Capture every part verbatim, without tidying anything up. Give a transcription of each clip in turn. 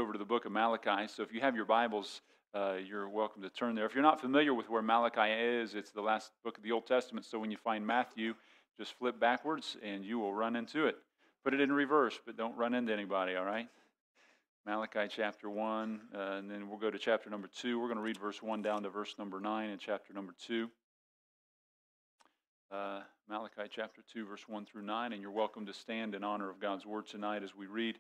over to the book of Malachi. So if you have your Bibles, uh, you're welcome to turn there. If you're not familiar with where Malachi is, it's the last book of the Old Testament. So when you find Matthew, just flip backwards and you will run into it. Put it in reverse, but don't run into anybody, all right? Malachi chapter one, uh, and then we'll go to chapter number two. We're going to read verse one down to verse number nine in chapter number two. Uh, Malachi chapter two, verse one through nine, and you're welcome to stand in honor of God's word tonight as we read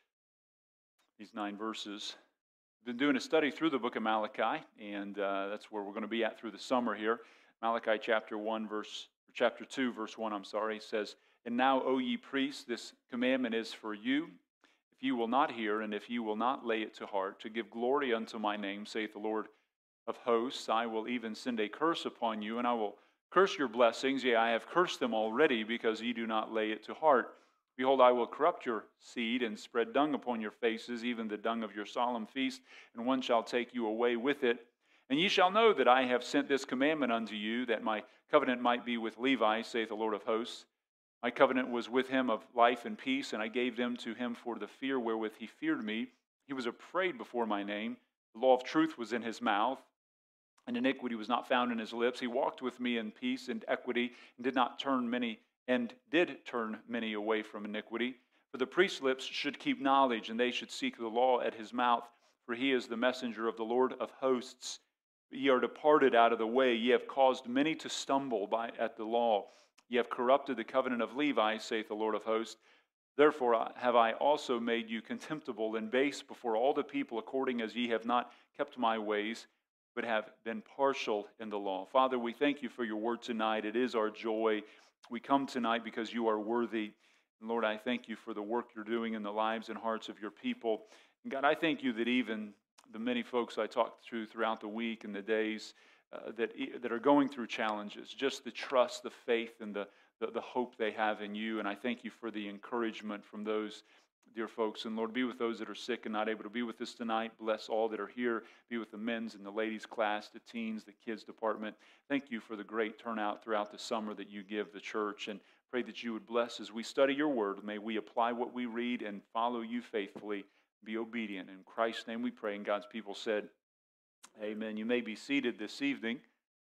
these nine verses. We've been doing a study through the book of Malachi, and uh, that's where we're going to be at through the summer here. Malachi chapter one, verse, or chapter two, verse one, I'm sorry, says, "And now, O ye priests, this commandment is for you, if you will not hear, and if you will not lay it to heart, to give glory unto my name, saith the Lord of hosts, I will even send a curse upon you, and I will curse your blessings. Yea, I have cursed them already, because ye do not lay it to heart. Behold, I will corrupt your seed, and spread dung upon your faces, even the dung of your solemn feast, and one shall take you away with it. And ye shall know that I have sent this commandment unto you, that my covenant might be with Levi, saith the Lord of hosts. My covenant was with him of life and peace, and I gave them to him for the fear wherewith he feared me. He was afraid before my name. The law of truth was in his mouth, and iniquity was not found in his lips. He walked with me in peace and equity, and did not turn many, and did turn many away from iniquity. For the priest's lips should keep knowledge, and they should seek the law at his mouth. For he is the messenger of the Lord of hosts. Ye are departed out of the way. Ye have caused many to stumble by at the law. Ye have corrupted the covenant of Levi, saith the Lord of hosts. Therefore have I also made you contemptible and base before all the people, according as ye have not kept my ways, but have been partial in the law." Father, we thank you for your word tonight. It is our joy. We come tonight because you are worthy. And Lord, I thank you for the work you're doing in the lives and hearts of your people. And God, I thank you that even the many folks I talked to throughout the week and the days uh, that, that are going through challenges, just the trust, the faith, and the, the, the hope they have in you. And I thank you for the encouragement from those dear folks. And Lord, be with those that are sick and not able to be with us tonight. Bless all that are here. Be with the men's and the ladies' class, the teens, the kids' department. Thank you for the great turnout throughout the summer that you give the church. And pray that you would bless as we study your word. May we apply what we read and follow you faithfully. Be obedient. In Christ's name we pray. And God's people said, amen. You may be seated this evening.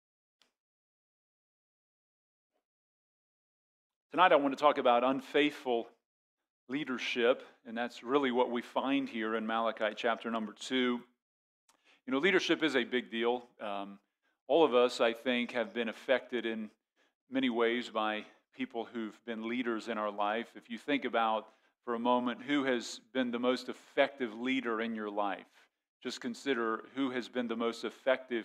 Tonight I want to talk about unfaithful leadership, and that's really what we find here in Malachi chapter number two. You know, leadership is a big deal. Um, all of us, I think, have been affected in many ways by people who've been leaders in our life. If you think about, for a moment, who has been the most effective leader in your life, just consider who has been the most effective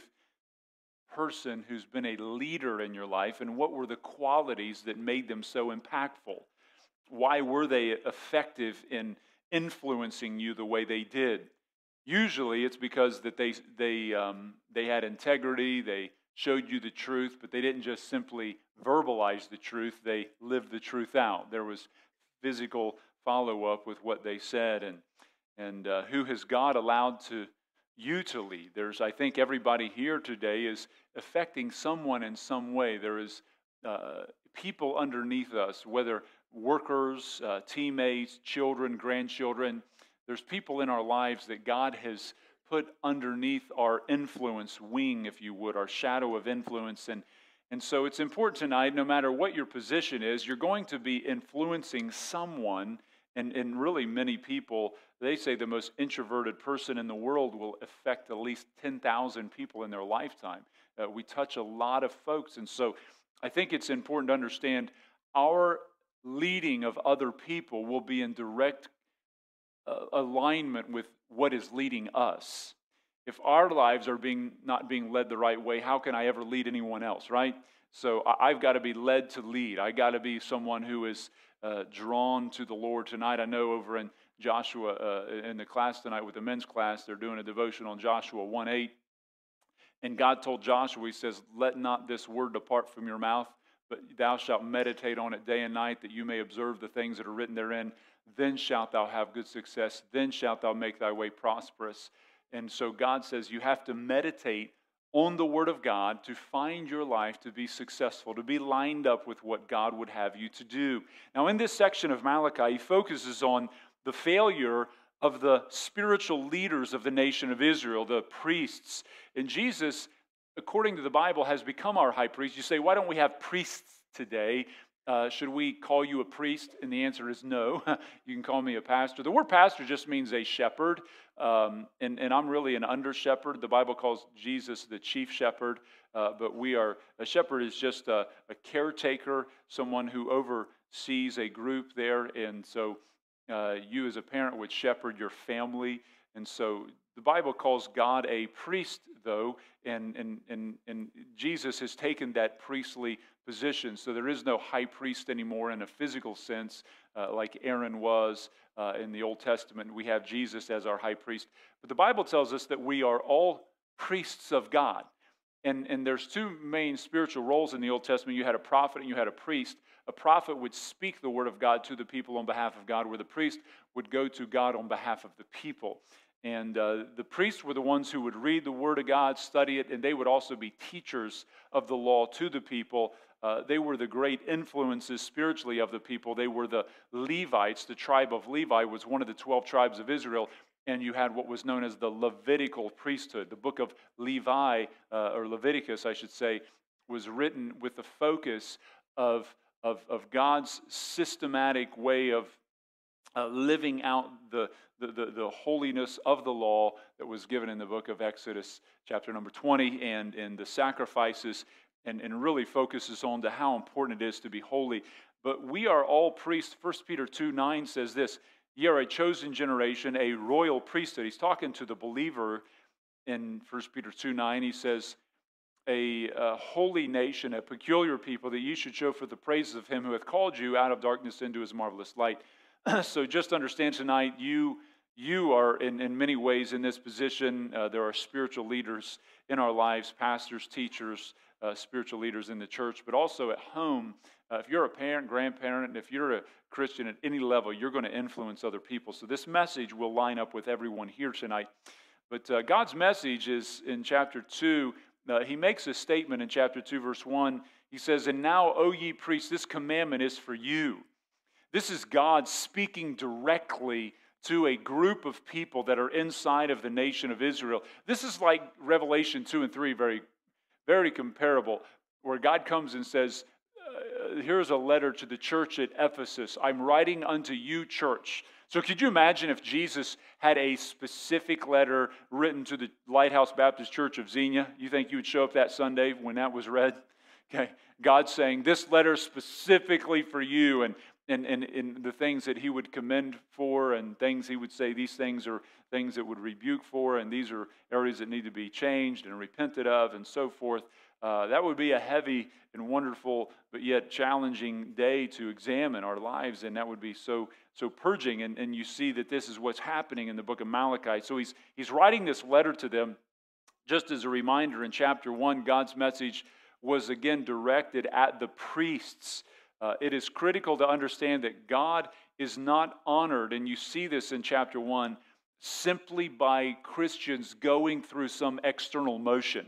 person who's been a leader in your life, and what were the qualities that made them so impactful. Why were they effective in influencing you the way they did? Usually it's because that they they um, they had integrity, they showed you the truth, but they didn't just simply verbalize the truth, they lived the truth out. There was physical follow-up with what they said. And, and uh, who has God allowed to you to lead? There's, I think everybody here today is affecting someone in some way. There is uh, people underneath us, whether workers, uh, teammates, children, grandchildren. There's people in our lives that God has put underneath our influence wing, if you would, our shadow of influence. And, and so it's important tonight, no matter what your position is, you're going to be influencing someone, and, and really many people. They say the most introverted person in the world will affect at least ten thousand people in their lifetime. Uh, we touch a lot of folks. And so I think it's important to understand our leading of other people will be in direct uh, alignment with what is leading us. If our lives are being not being led the right way, how can I ever lead anyone else, right? So I, I've got to be led to lead. I got to be someone who is uh, drawn to the Lord. Tonight, I know over in Joshua, uh, in the class tonight with the men's class, they're doing a devotion on Joshua one eight. And God told Joshua, he says, "Let not this word depart from your mouth, but thou shalt meditate on it day and night, that you may observe the things that are written therein. Then shalt thou have good success. Then shalt thou make thy way prosperous." And so God says you have to meditate on the Word of God to find your life to be successful, to be lined up with what God would have you to do. Now, in this section of Malachi, he focuses on the failure of the spiritual leaders of the nation of Israel, the priests. And Jesus, according to the Bible, has become our high priest. You say, why don't we have priests today? Uh, should we call you a priest? And the answer is no. You can call me a pastor. The word pastor just means a shepherd, um, and, and I'm really an under shepherd. The Bible calls Jesus the chief shepherd, uh, but we are, a shepherd is just a, a caretaker, someone who oversees a group there, and so uh, you as a parent would shepherd your family, and so the Bible calls God a priest, though, and, and, and, and Jesus has taken that priestly position. So there is no high priest anymore in a physical sense, uh, like Aaron was uh, in the Old Testament. We have Jesus as our high priest. But the Bible tells us that we are all priests of God. And, and there's two main spiritual roles in the Old Testament. You had a prophet and you had a priest. A prophet would speak the word of God to the people on behalf of God, where the priest would go to God on behalf of the people. And uh, the priests were the ones who would read the Word of God, study it, and they would also be teachers of the law to the people. Uh, they were the great influences spiritually of the people. They were the Levites. The tribe of Levi was one of the twelve tribes of Israel, and you had what was known as the Levitical priesthood. The book of Levi, uh, or Leviticus, I should say, was written with the focus of, of, of God's systematic way of uh, living out the The, the, the holiness of the law that was given in the book of Exodus, chapter number twenty, and, and the sacrifices, and, and really focuses on to how important it is to be holy. But we are all priests. First Peter two nine says this, ye are a chosen generation, a royal priesthood. He's talking to the believer in First Peter two nine. He says, a, a holy nation, a peculiar people, that you should show for the praises of him who hath called you out of darkness into his marvelous light. So just understand tonight, you you are in, in many ways in this position. Uh, there are spiritual leaders in our lives, pastors, teachers, uh, spiritual leaders in the church, but also at home. Uh, if you're a parent, grandparent, and if you're a Christian at any level, you're going to influence other people. So this message will line up with everyone here tonight. But uh, God's message is in chapter two. Uh, he makes a statement in chapter two, verse one. He says, and now, O ye priests, this commandment is for you. This is God speaking directly to a group of people that are inside of the nation of Israel. This is like Revelation two and three, very, very comparable, where God comes and says, uh, here's a letter to the church at Ephesus. I'm writing unto you, church. So could you imagine if Jesus had a specific letter written to the Lighthouse Baptist Church of Xenia? You think you would show up that Sunday when that was read? Okay, God's saying, this letter specifically for you, and And, and, and the things that he would commend for, and things he would say, these things are things that would rebuke for, and these are areas that need to be changed and repented of, and so forth. Uh, that would be a heavy and wonderful, but yet challenging day to examine our lives, and that would be so so purging. And, and you see that this is what's happening in the book of Malachi. So he's he's writing this letter to them, just as a reminder. In chapter one, God's message was again directed at the priests. Uh, it is critical to understand that God is not honored, and you see this in chapter one, simply by Christians going through some external motion.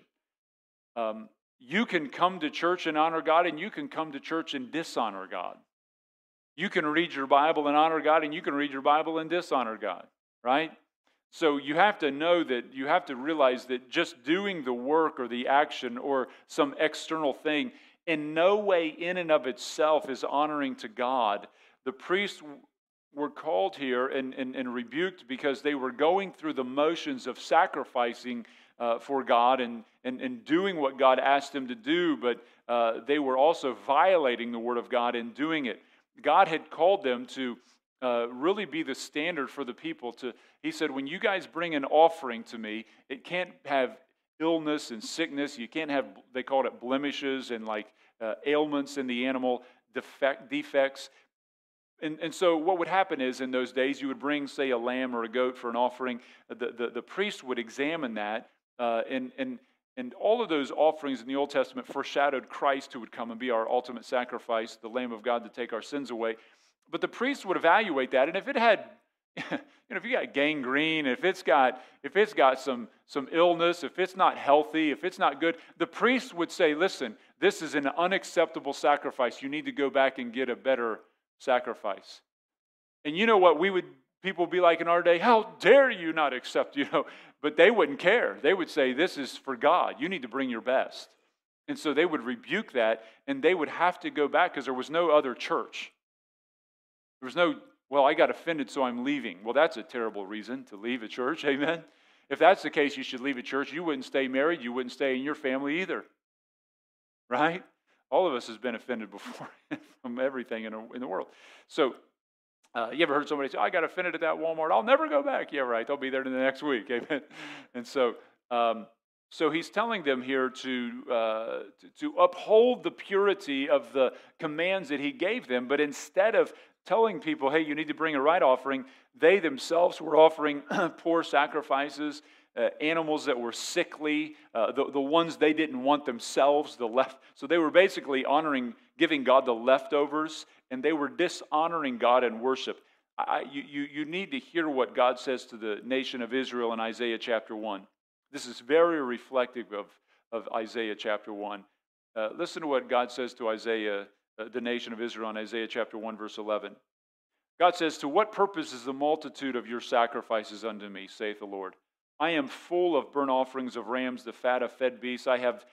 Um, you can come to church and honor God, and you can come to church and dishonor God. You can read your Bible and honor God, and you can read your Bible and dishonor God, right? So you have to know that, you have to realize that just doing the work or the action or some external thing in no way in and of itself is honoring to God. The priests were called here and, and, and rebuked because they were going through the motions of sacrificing uh, for God and, and, and doing what God asked them to do, but uh, they were also violating the Word of God in doing it. God had called them to uh, really be the standard for the people. To, he said, when you guys bring an offering to me, it can't have illness and sickness. You can't have, they called it blemishes and like uh, ailments in the animal, defect, defects. And, and so what would happen is in those days, you would bring, say, a lamb or a goat for an offering. The, the, the priest would examine that, uh, and, and, and all of those offerings in the Old Testament foreshadowed Christ, who would come and be our ultimate sacrifice, the Lamb of God to take our sins away. But the priest would evaluate that, and if it had, you know, if you got gangrene, if it's got, if it's got some, some illness, if it's not healthy, if it's not good, the priest would say, listen, this is an unacceptable sacrifice. You need to go back and get a better sacrifice. And you know what we would people would be like in our day, how dare you not accept, you know. But they wouldn't care. They would say, this is for God. You need to bring your best. And so they would rebuke that, and they would have to go back because there was no other church. There was no, well, I got offended, so I'm leaving. Well, that's a terrible reason to leave a church, amen? If that's the case, you should leave a church. You wouldn't stay married. You wouldn't stay in your family either, right? All of us has been offended before from everything in, a, in the world. So uh, you ever heard somebody say, I got offended at that Walmart. I'll never go back. Yeah, right. They'll be there in the next week, amen? And so... Um, So he's telling them here to, uh, to to uphold the purity of the commands that he gave them, but instead of telling people, hey, you need to bring a right offering, they themselves were offering poor sacrifices, uh, animals that were sickly, uh, the, the ones they didn't want themselves, the left. So they were basically honoring, giving God the leftovers, and they were dishonoring God in worship. I, you, you, you need to hear what God says to the nation of Israel in Isaiah chapter one. This is very reflective of, of Isaiah chapter one. Uh, listen to what God says to Isaiah, uh, the nation of Israel, in Isaiah chapter one, verse eleven. God says, to what purpose is the multitude of your sacrifices unto me, saith the Lord? I am full of burnt offerings of rams, the fat of fed beasts. I have,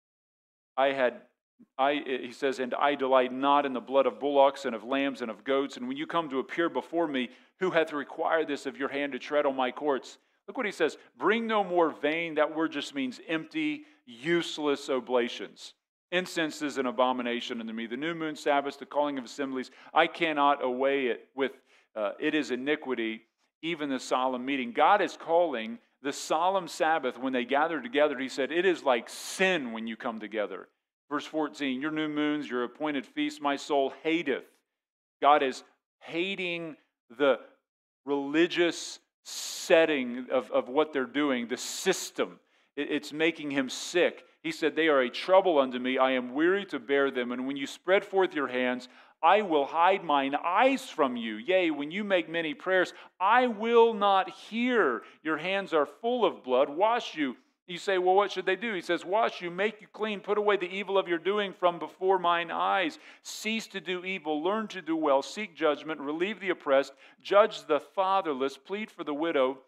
I had, I, he says, and I delight not in the blood of bullocks and of lambs and of goats. And when you come to appear before me, who hath required this of your hand to tread on my courts? Look what he says, bring no more vain. That word just means empty, useless oblations. Incense is an abomination unto me. The new moon Sabbaths, the calling of assemblies, I cannot away it with, uh, it is iniquity, even the solemn meeting. God is calling the solemn Sabbath when they gather together. He said, it is like sin when you come together. Verse fourteen, your new moons, your appointed feasts, my soul hateth. God is hating the religious setting of, of what they're doing, the system. It, it's making him sick. He said, they are a trouble unto me. I am weary to bear them. And when you spread forth your hands, I will hide mine eyes from you. Yea, when you make many prayers, I will not hear. Your hands are full of blood. Wash you. You say, well, what should they do? He says, wash you, make you clean, put away the evil of your doing from before mine eyes. Cease to do evil, learn to do well, seek judgment, relieve the oppressed, judge the fatherless, plead for the widow,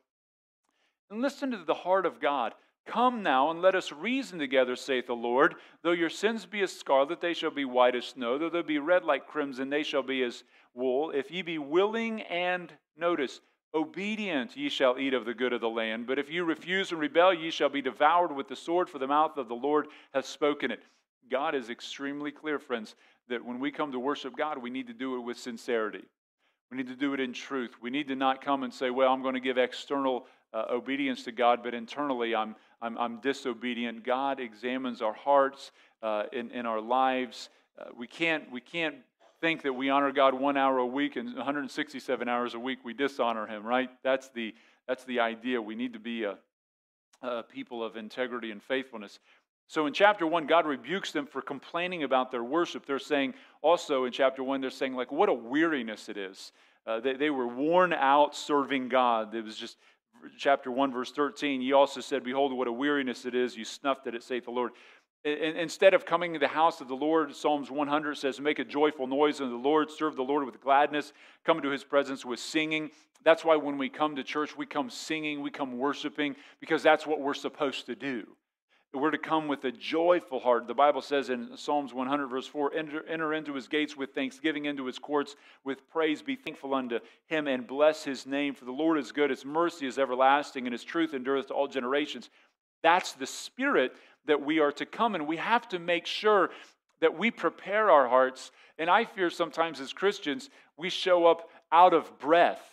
and listen to the heart of God. Come now and let us reason together, saith the Lord. Though your sins be as scarlet, they shall be white as snow. Though they be red like crimson, they shall be as wool. If ye be willing and, notice, obedient, ye shall eat of the good of the land. But if you refuse and rebel, ye shall be devoured with the sword, for the mouth of the Lord hath spoken it. God is extremely clear, friends, that when we come to worship God, we need to do it with sincerity. We need to do it in truth. We need to not come and say, well, I'm going to give external uh, obedience to God, but internally I'm, I'm, I'm disobedient. God examines our hearts uh, in, in our lives. Uh, we can't, we can't think that we honor God one hour a week and one hundred sixty-seven hours a week we dishonor him, right? That's the that's the idea. We need to be a, a people of integrity and faithfulness. So in chapter one, God rebukes them for complaining about their worship. They're saying also in chapter one, they're saying like, what a weariness it is. Uh, they, they were worn out serving God. It was just chapter one, verse thirteen. He also said, behold, what a weariness it is. You snuffed at it, saith the Lord. Instead of coming to the house of the Lord, Psalms one hundred says, make a joyful noise unto the Lord, serve the Lord with gladness, come into his presence with singing. That's why when we come to church, we come singing, we come worshiping, because that's what we're supposed to do. We're to come with a joyful heart. The Bible says in Psalms one hundred, verse four, enter, enter into his gates with thanksgiving, into his courts with praise. Be thankful unto him and bless his name. For the Lord is good, his mercy is everlasting, and his truth endureth to all generations. That's the spirit that we are to come, and we have to make sure that we prepare our hearts. And I fear sometimes as Christians, we show up out of breath.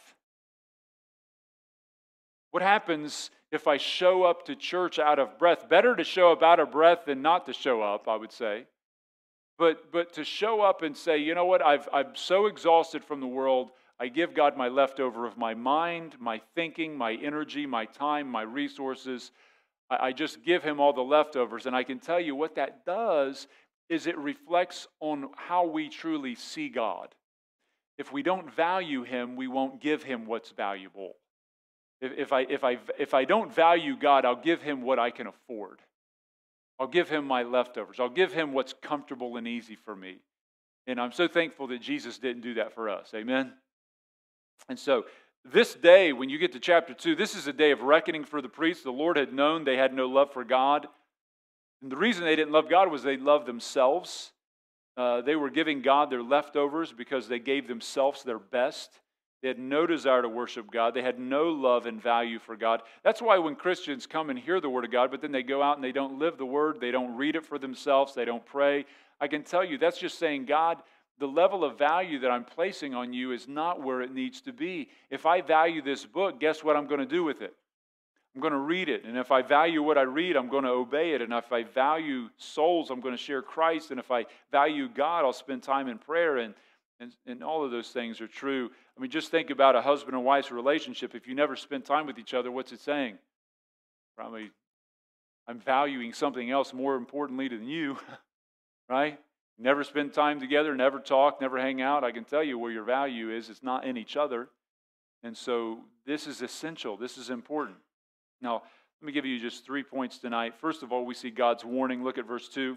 What happens if I show up to church out of breath? Better to show up out of breath than not to show up, I would say. But but to show up and say, you know what, I've, I'm so exhausted from the world, I give God my leftover of my mind, my thinking, my energy, my time, my resources. I just give him all the leftovers, and I can tell you what that does is it reflects on how we truly see God. If we don't value him, we won't give him what's valuable. If, if, I, if, I, if I don't value God, I'll give him what I can afford. I'll give him my leftovers. I'll give him what's comfortable and easy for me. And I'm so thankful that Jesus didn't do that for us. Amen? And so this day, when you get to chapter two, this is a day of reckoning for the priests. The Lord had known they had no love for God. And the reason they didn't love God was they loved themselves. Uh, they were giving God their leftovers because they gave themselves their best. They had no desire to worship God. They had no love and value for God. That's why when Christians come and hear the Word of God, but then they go out and they don't live the Word, they don't read it for themselves, they don't pray, I can tell you that's just saying, God, the level of value that I'm placing on you is not where it needs to be. If I value this book, guess what I'm going to do with it? I'm going to read it. And if I value what I read, I'm going to obey it. And if I value souls, I'm going to share Christ. And if I value God, I'll spend time in prayer. And, and, and all of those things are true. I mean, just think about a husband and wife's relationship. If you never spend time with each other, what's it saying? Probably, I'm valuing something else more importantly than you, right? Never spend time together, never talk, never hang out. I can tell you where your value is. It's not in each other. And so this is essential. This is important. Now, let me give you just three points tonight. First of all, we see God's warning. Look at verse two.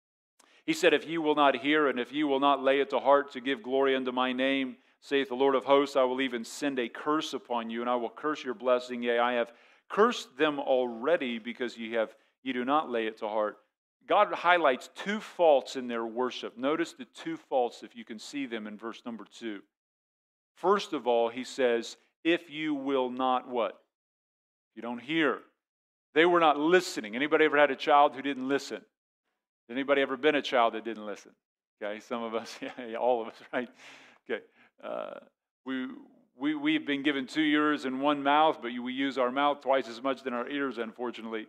He said, if ye will not hear, and if ye will not lay it to heart to give glory unto my name, saith the Lord of hosts, I will even send a curse upon you, and I will curse your blessing. Yea, I have cursed them already, because ye have ye do not lay it to heart. God highlights two faults in their worship. Notice the two faults, if you can see them in verse number two. First of all, he says, if you will not what? You don't hear. They were not listening. Anybody ever had a child who didn't listen? Anybody ever been a child that didn't listen? Okay, some of us, yeah, all of us, right? Okay, uh, we we we've been given two ears and one mouth, but we use our mouth twice as much than our ears, unfortunately.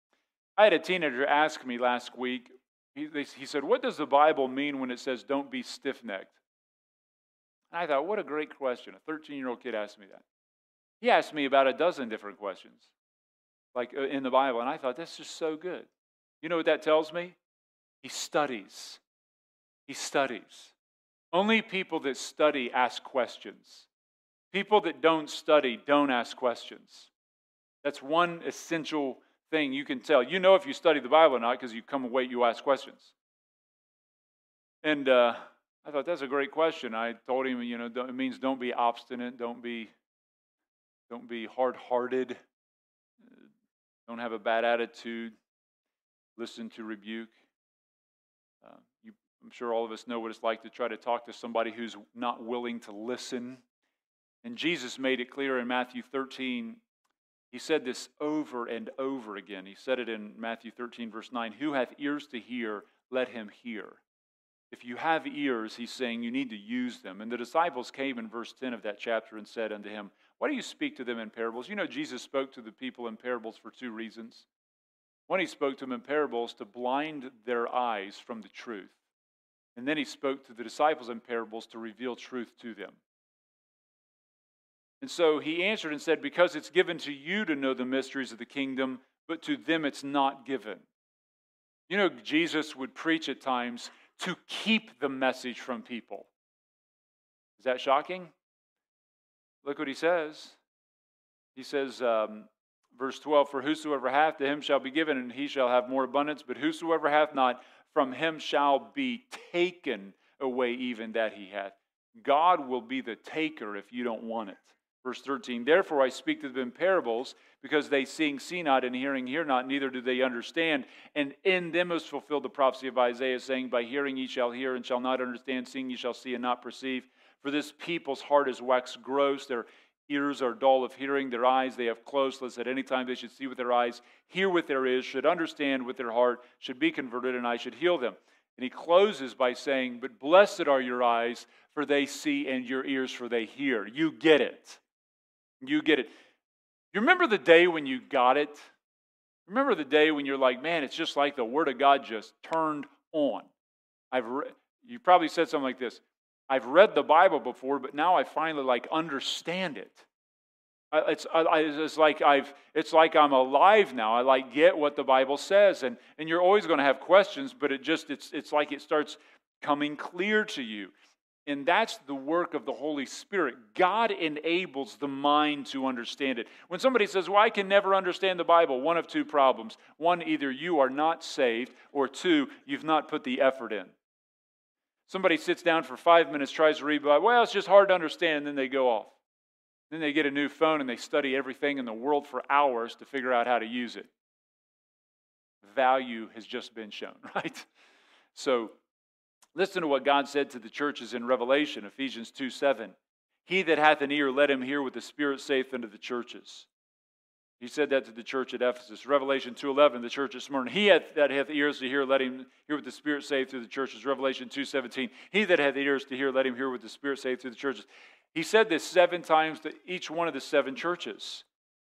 I had a teenager ask me last week. He they, he said, "What does the Bible mean when it says don't be stiff-necked?" And I thought, what a great question. A thirteen-year-old kid asked me that. He asked me about a dozen different questions, like in the Bible, and I thought, that's just so good. You know what that tells me? He studies. He studies. Only people that study ask questions. People that don't study don't ask questions. That's one essential thing you can tell. You know if you study the Bible or not because you come away, you ask questions. And uh, I thought, that's a great question. I told him, you know, it means don't be obstinate, don't be Don't be hard-hearted. Don't have a bad attitude. Listen to rebuke. Uh, you, I'm sure all of us know what it's like to try to talk to somebody who's not willing to listen. And Jesus made it clear in Matthew thirteen. He said this over and over again. He said it in Matthew thirteen, verse nine. Who hath ears to hear, let him hear. If you have ears, he's saying you need to use them. And the disciples came in verse ten of that chapter and said unto him, why do you speak to them in parables? You know, Jesus spoke to the people in parables for two reasons. One, he spoke to them in parables to blind their eyes from the truth. And then he spoke to the disciples in parables to reveal truth to them. And so he answered and said, because it's given to you to know the mysteries of the kingdom, but to them it's not given. You know, Jesus would preach at times to keep the message from people. Is that shocking? Look what he says. He says, um, verse twelve, for whosoever hath, to him shall be given, and he shall have more abundance. But whosoever hath not, from him shall be taken away even that he hath. God will be the taker if you don't want it. Verse thirteen, therefore I speak to them in parables, because they seeing see not, and hearing hear not, neither do they understand. And in them is fulfilled the prophecy of Isaiah, saying, by hearing ye shall hear, and shall not understand, seeing ye shall see, and not perceive. For this people's heart is waxed gross, their ears are dull of hearing, their eyes they have closed, lest at any time they should see with their eyes, hear with their ears, should understand with their heart, should be converted, and I should heal them. And he closes by saying, but blessed are your eyes, for they see, and your ears, for they hear. You get it. You get it. You remember the day when you got it? Remember the day when you're like, man, it's just like the Word of God just turned on. I've re- you probably said something like this. I've read the Bible before, but now I finally like understand it. I, it's, I, it's like I've. It's like I'm alive now. I like get what the Bible says, and and you're always going to have questions, but it just it's it's like it starts coming clear to you. And that's the work of the Holy Spirit. God enables the mind to understand it. When somebody says, well, I can never understand the Bible, one of two problems. One, either you are not saved, or two, you've not put the effort in. Somebody sits down for five minutes, tries to read the Bible, well, it's just hard to understand, and then they go off. Then they get a new phone and they study everything in the world for hours to figure out how to use it. Value has just been shown, right? So listen to what God said to the churches in Revelation, Ephesians two seven. He that hath an ear, let him hear what the Spirit saith unto the churches. He said that to the church at Ephesus. Revelation two eleven, the church at Smyrna. He hath, that hath ears to hear, let him hear what the Spirit saith to the churches. Revelation two seventeen. He that hath ears to hear, let him hear what the Spirit saith to the churches. He said this seven times to each one of the seven churches.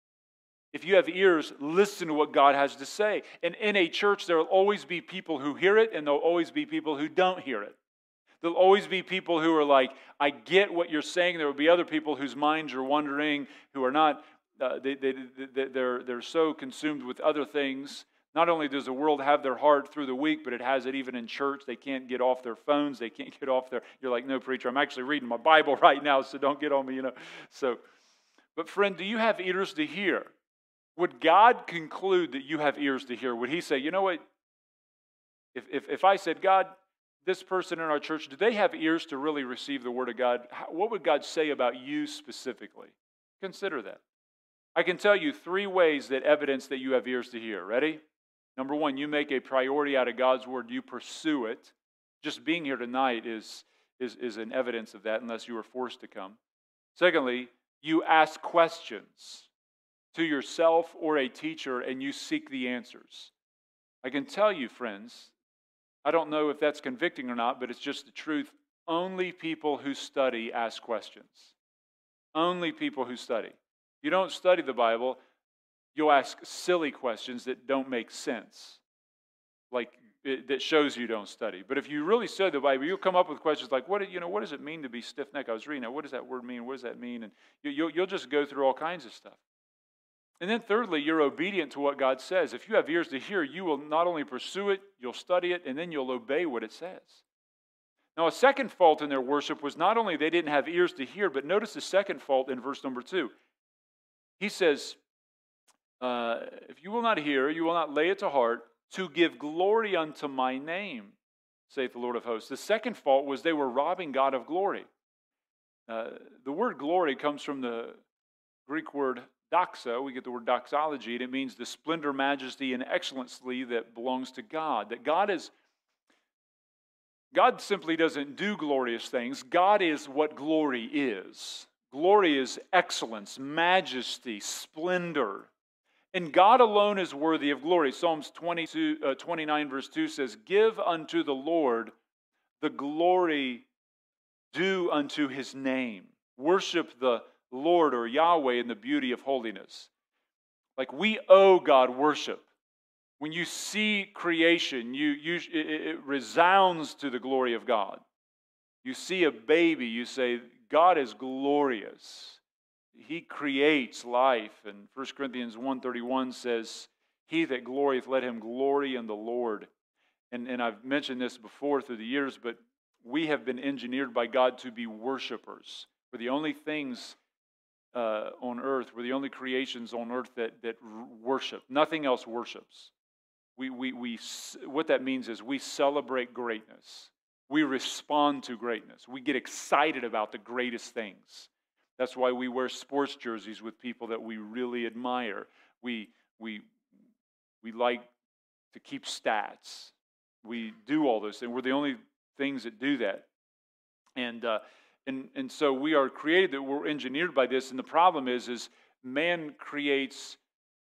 If you have ears, listen to what God has to say. And in a church, there will always be people who hear it, and there will always be people who don't hear it. There will always be people who are like, I get what you're saying. There will be other people whose minds are wandering, who are not, uh, they, they, they, they're, they're so consumed with other things. Not only does the world have their heart through the week, but it has it even in church. They can't get off their phones. They can't get off their, you're like, no, preacher, I'm actually reading my Bible right now, so don't get on me, you know. So, but friend, do you have ears to hear? Would God conclude that you have ears to hear? Would he say, you know what, if, if, if I said, God, this person in our church, do they have ears to really receive the Word of God? How, what would God say about you specifically? Consider that. I can tell you three ways that evidence that you have ears to hear. Ready? Number one, you make a priority out of God's Word. You pursue it. Just being here tonight is, is, is an evidence of that unless you were forced to come. Secondly, you ask questions to yourself or a teacher and you seek the answers. I can tell you, friends, I don't know if that's convicting or not, but it's just the truth. Only people who study ask questions. Only people who study. You don't study the Bible, you'll ask silly questions that don't make sense, like it, that shows you don't study. But if you really study the Bible, you'll come up with questions like, "What you know? What does it mean to be stiff-necked?" I was reading that. What does that word mean? What does that mean? And you, you'll you'll just go through all kinds of stuff. And then thirdly, you're obedient to what God says. If you have ears to hear, you will not only pursue it, you'll study it, and then you'll obey what it says. Now, a second fault in their worship was not only they didn't have ears to hear, but notice the second fault in verse number two. He says, uh, if you will not hear, you will not lay it to heart, to give glory unto my name, saith the Lord of hosts. The second fault was they were robbing God of glory. Uh, the word glory comes from the Greek word doxa. We get the word doxology, and it means the splendor, majesty, and excellency that belongs to God. That God is, God simply doesn't do glorious things. God is what glory is. Glory is excellence, majesty, splendor. And God alone is worthy of glory. Psalms twenty-two, uh, twenty-nine verse two says, give unto the Lord the glory due unto his name. Worship the Lord or Yahweh in the beauty of holiness. Like we owe God worship. When you see creation, you, you it, it resounds to the glory of God. You see a baby, you say, God is glorious. He creates life. And First Corinthians one thirty-one says, he that glorieth, let him glory in the Lord. And, and I've mentioned this before through the years, but we have been engineered by God to be worshipers. We're the only things uh, on earth, we're the only creations on earth that, that worship. Nothing else worships. We, we, we, what that means is we celebrate greatness. We respond to greatness. We get excited about the greatest things. That's why we wear sports jerseys with people that we really admire. We, we, we like to keep stats. We do all those things. We're the only things that do that. And, uh, and, and so we are created, that we're engineered by this. And the problem is, is man creates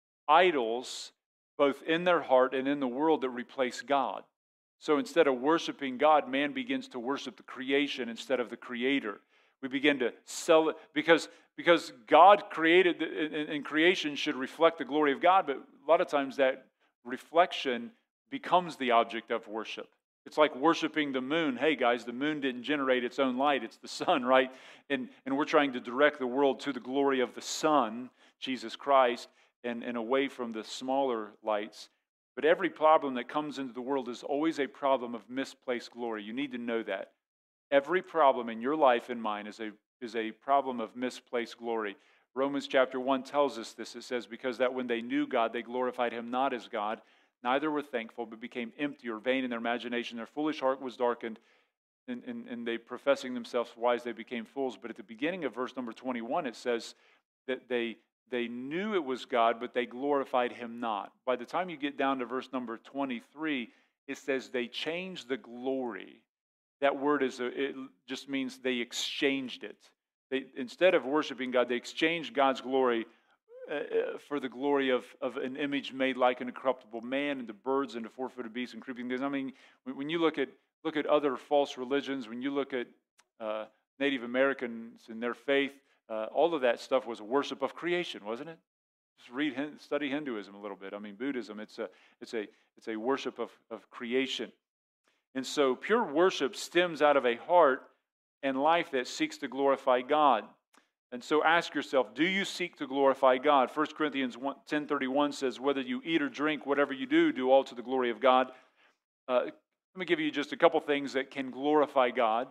idols both in their heart and in the world that replace God. So instead of worshiping God, man begins to worship the creation instead of the Creator. We begin to sell it because, because God created, and creation should reflect the glory of God, but a lot of times that reflection becomes the object of worship. It's like worshiping the moon. Hey guys, the moon didn't generate its own light, it's the sun, right? And, and we're trying to direct the world to the glory of the sun, Jesus Christ, and, and away from the smaller lights. But every problem that comes into the world is always a problem of misplaced glory. You need to know that. Every problem in your life and mine is a, is a problem of misplaced glory. Romans chapter one tells us this. It says, because that when they knew God, they glorified him not as God, neither were thankful, but became empty or vain in their imagination. Their foolish heart was darkened. and, and, and they professing themselves wise, they became fools. But at the beginning of verse number twenty-one, it says that they they knew it was God, but they glorified him not. By the time you get down to verse number twenty-three, it says they changed the glory. That word is a, it just means they exchanged it. They, instead of worshiping God, they exchanged God's glory uh, for the glory of, of an image made like an incorruptible man, and to birds, and to four-footed beasts, and creeping things. I mean, when, when you look at look at other false religions, when you look at uh, Native Americans and their faith, uh, all of that stuff was a worship of creation, wasn't it? Just read, study Hinduism a little bit. I mean, Buddhism. It's a it's a it's a worship of of creation. And so pure worship stems out of a heart and life that seeks to glorify God. And so ask yourself, do you seek to glorify God? First Corinthians ten thirty-one says, whether you eat or drink, whatever you do, do all to the glory of God. Uh, let me give you just a couple things that can glorify God.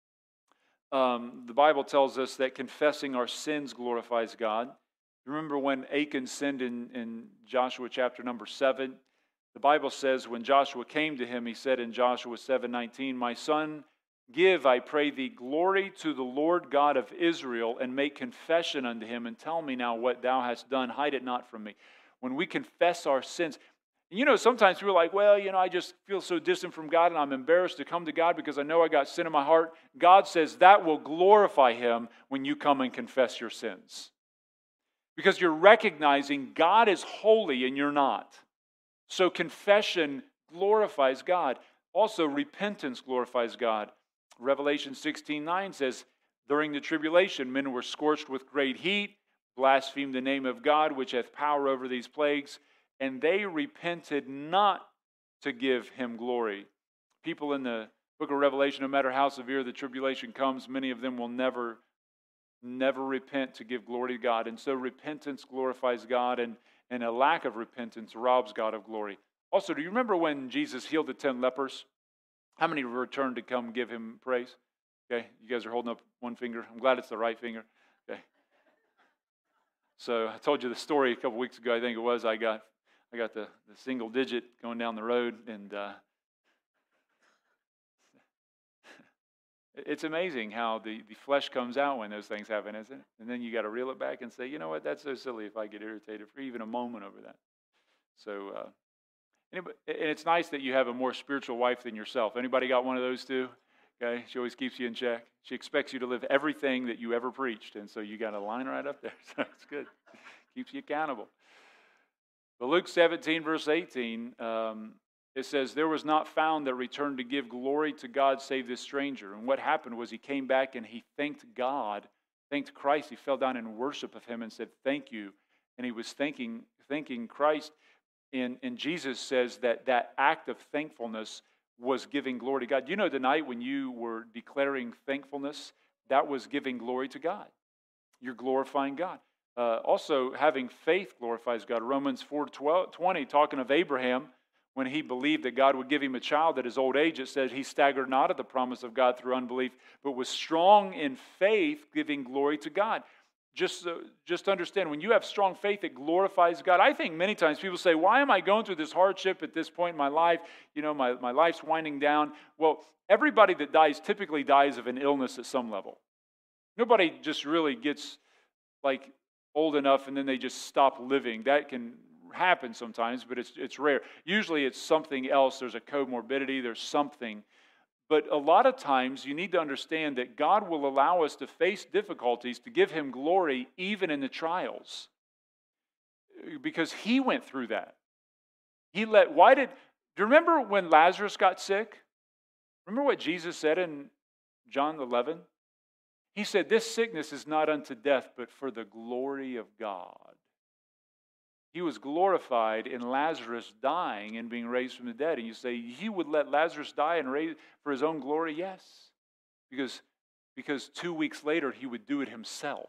Um, the Bible tells us that confessing our sins glorifies God. Remember when Achan sinned in, in Joshua chapter number seven? The Bible says when Joshua came to him, he said in Joshua seven nineteen, my son, give, I pray thee, glory to the Lord God of Israel, and make confession unto him, and tell me now what thou hast done. Hide it not from me. When we confess our sins, you know, sometimes we're like, well, you know, I just feel so distant from God, and I'm embarrassed to come to God because I know I got sin in my heart. God says that will glorify him when you come and confess your sins. Because you're recognizing God is holy and you're not. So confession glorifies God. Also, repentance glorifies God. Revelation sixteen nine says, during the tribulation, men were scorched with great heat, blasphemed the name of God, which hath power over these plagues, and they repented not to give him glory. People in the book of Revelation, no matter how severe the tribulation comes, many of them will never, never repent to give glory to God. And so repentance glorifies God, and And a lack of repentance robs God of glory. Also, do you remember when Jesus healed the ten lepers? How many returned to come give him praise? Okay, you guys are holding up one finger. I'm glad it's the right finger. Okay. So I told you the story a couple weeks ago, I think it was. I got I got the, the single digit going down the road, and uh, it's amazing how the, the flesh comes out when those things happen, isn't it? And then you got to reel it back and say, you know what, that's so silly if I get irritated for even a moment over that. So, uh, anybody, and it's nice that you have a more spiritual wife than yourself. Anybody got one of those too? Okay, she always keeps you in check. She expects you to live everything that you ever preached, and so you got a line right up there. So it's good. Keeps you accountable. But Luke seventeen, verse eighteen, um, it says, there was not found that returned to give glory to God save this stranger. And what happened was he came back and he thanked God, thanked Christ. He fell down in worship of him and said, thank you. And he was thanking, thanking Christ. And, and Jesus says that that act of thankfulness was giving glory to God. You know, tonight when you were declaring thankfulness, that was giving glory to God. You're glorifying God. Uh, also, having faith glorifies God. Romans four twenty, talking of Abraham, when he believed that God would give him a child at his old age, it says he staggered not at the promise of God through unbelief, but was strong in faith, giving glory to God. Just, uh, just understand, when you have strong faith, it glorifies God. I think many times people say, why am I going through this hardship at this point in my life? You know, my, my life's winding down. Well, everybody that dies typically dies of an illness at some level. Nobody just really gets like old enough and then they just stop living. That can happen sometimes, but it's it's rare. Usually it's something else. There's a comorbidity, there's something. But a lot of times you need to understand that God will allow us to face difficulties to give him glory even in the trials. Because he went through that. He let, why did, do you remember when Lazarus got sick? Remember what Jesus said in John eleven? He said, this sickness is not unto death, but for the glory of God. He was glorified in Lazarus dying and being raised from the dead. And you say, he would let Lazarus die and raise for his own glory? Yes. Because, because two weeks later, he would do it himself.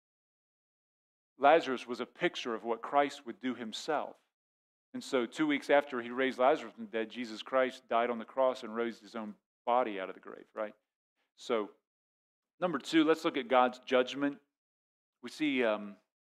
Lazarus was a picture of what Christ would do himself. And so two weeks after he raised Lazarus from the dead, Jesus Christ died on the cross and raised his own body out of the grave, right? So, number two, let's look at God's judgment. We see... Um,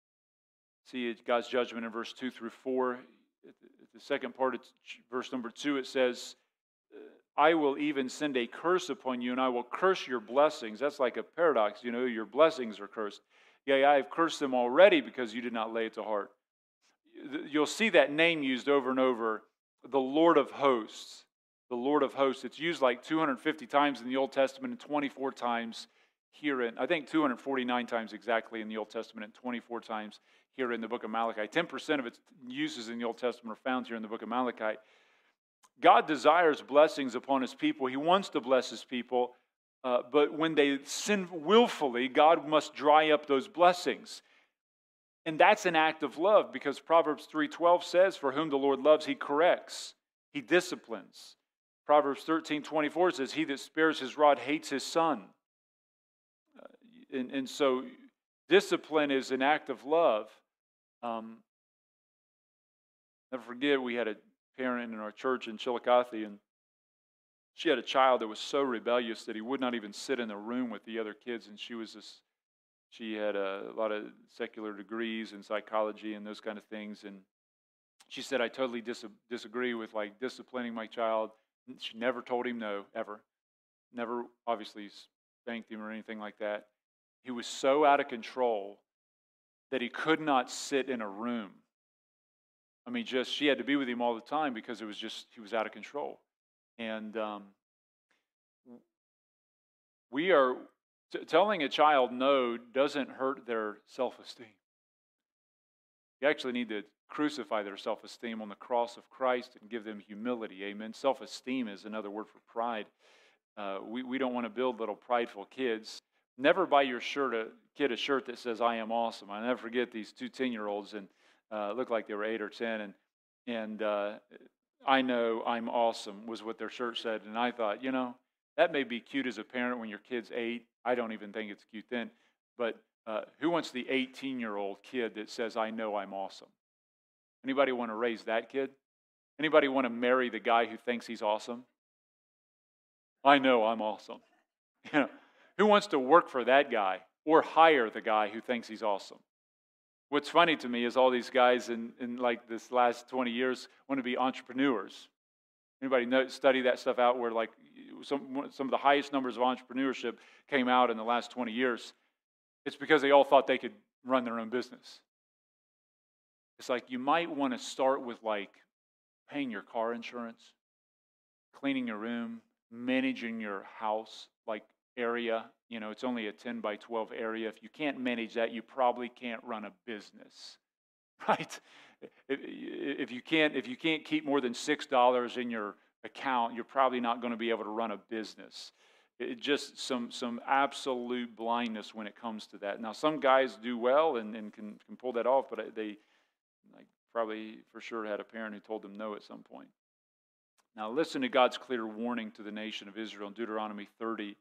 See God's judgment in verse two through four. At the second part of verse number two, it says, I will even send a curse upon you, and I will curse your blessings. That's like a paradox, you know, your blessings are cursed. Yeah, I have cursed them already because you did not lay it to heart. You'll see that name used over and over, the Lord of hosts. The Lord of hosts. It's used like two hundred fifty times in the Old Testament and twenty-four times here in, I think two hundred forty-nine times exactly in the Old Testament and twenty-four times here in the book of Malachi. ten percent of its uses in the Old Testament are found here in the book of Malachi. God desires blessings upon His people. He wants to bless His people, uh, but when they sin willfully, God must dry up those blessings. And that's an act of love, because Proverbs three twelve says, for whom the Lord loves, He corrects, He disciplines. Proverbs thirteen twenty-four says, he that spares his rod hates his son. Uh, and, and so discipline is an act of love. Um, never forget, we had a parent in our church in Chillicothe, and she had a child that was so rebellious that he would not even sit in a room with the other kids, and she was this, she had a, a lot of secular degrees in psychology and those kind of things, and she said, I totally dis- disagree with like disciplining my child. She never told him no, ever. Never, obviously, spanked him or anything like that. He was so out of control that he could not sit in a room. I mean, just, she had to be with him all the time because it was just, he was out of control. And um, we are, t- telling a child no doesn't hurt their self-esteem. You actually need to crucify their self-esteem on the cross of Christ and give them humility. Amen. Self-esteem is another word for pride. Uh, we, we don't want to build little prideful kids. Never buy your shirt a kid a shirt that says, I am awesome. I never forget these two ten-year-olds, and uh, looked like they were eight or ten, and, and uh, I know I'm awesome was what their shirt said. And I thought, you know, that may be cute as a parent when your kid's eight. I don't even think it's cute then. But uh, who wants the eighteen-year-old kid that says, I know I'm awesome? Anybody want to raise that kid? Anybody want to marry the guy who thinks he's awesome? I know I'm awesome. You know, who wants to work for that guy or hire the guy who thinks he's awesome? What's funny to me is all these guys in, in like this last twenty years want to be entrepreneurs. Anybody know, study that stuff out where like some, some of the highest numbers of entrepreneurship came out in the last twenty years? It's because they all thought they could run their own business. It's like you might want to start with like paying your car insurance, cleaning your room, managing your house, like area. You know, it's only a ten by twelve area. If you can't manage that, you probably can't run a business, right? If, if you can't, if you can't keep more than six dollars in your account, you're probably not going to be able to run a business. It just some some absolute blindness when it comes to that. Now, some guys do well and, and can can pull that off, but they like probably for sure had a parent who told them no at some point. Now, listen to God's clear warning to the nation of Israel in Deuteronomy thirty.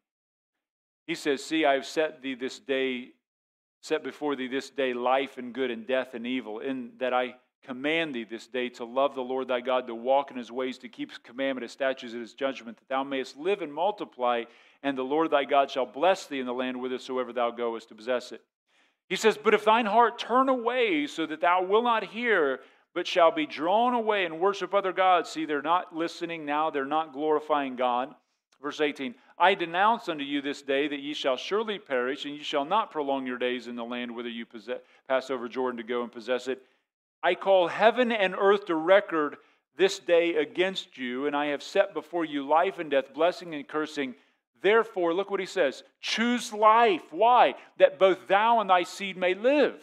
He says, see, I have set thee this day, set before thee this day life and good and death and evil, in that I command thee this day to love the Lord thy God, to walk in his ways, to keep his commandment, his statutes, and his judgment, that thou mayest live and multiply, and the Lord thy God shall bless thee in the land whithersoever thou goest to possess it. He says, but if thine heart turn away so that thou wilt not hear, but shall be drawn away and worship other gods. See, they're not listening now, they're not glorifying God. Verse eighteen, I denounce unto you this day that ye shall surely perish, and ye shall not prolong your days in the land whither you possess, pass over Jordan to go and possess it. I call heaven and earth to record this day against you, and I have set before you life and death, blessing and cursing. Therefore, look what he says, choose life. Why? That both thou and thy seed may live.